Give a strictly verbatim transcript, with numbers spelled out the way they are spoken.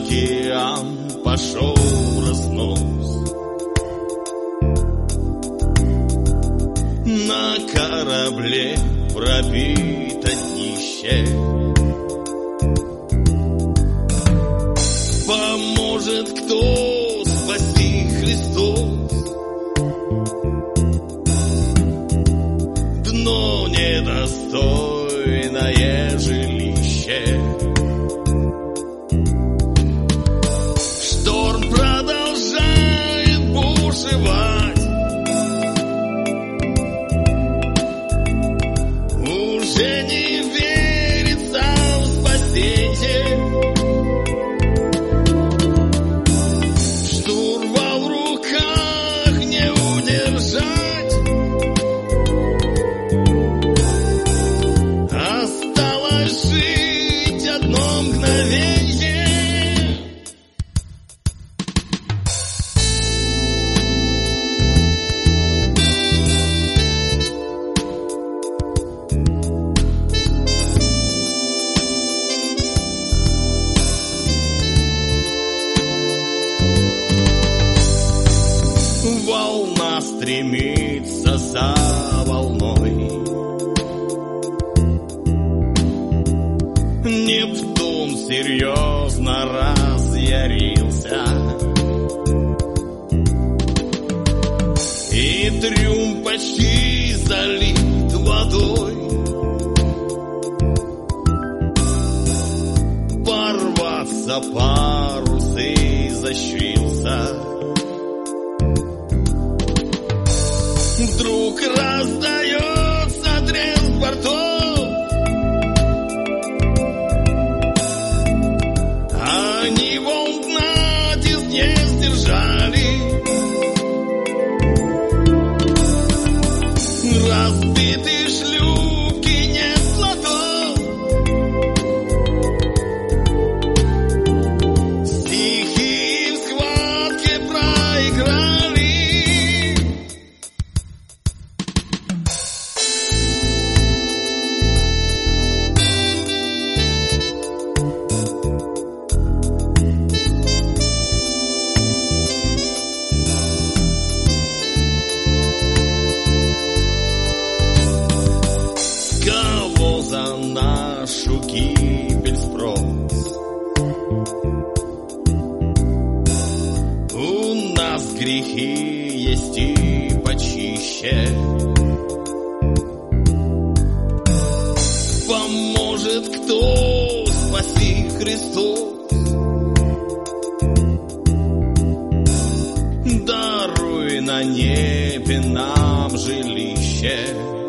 океан пошел в разнос. На корабле пробито днище. Поможет кто спасти Христос. Дно недостойное жилище. Шторм продолжает бушевать. Уже не верится в спасение. Штурвал в руках не удержать. Осталось жить одно мгновенье. Волна стремится за волной. Нептун серьезно разъярился. И трюм почти залит водой. Порваться парус и защвился. Вдруг раздается треск бортов. Они волн натиск не сдержали. Разбиты шлюпки, нет плотов. Стихии в схватке проиграли. Кого за нашу гибель спрос? У нас грехи есть и почище. Поможет кто спаси Христос. Даруй на небе нам жилище.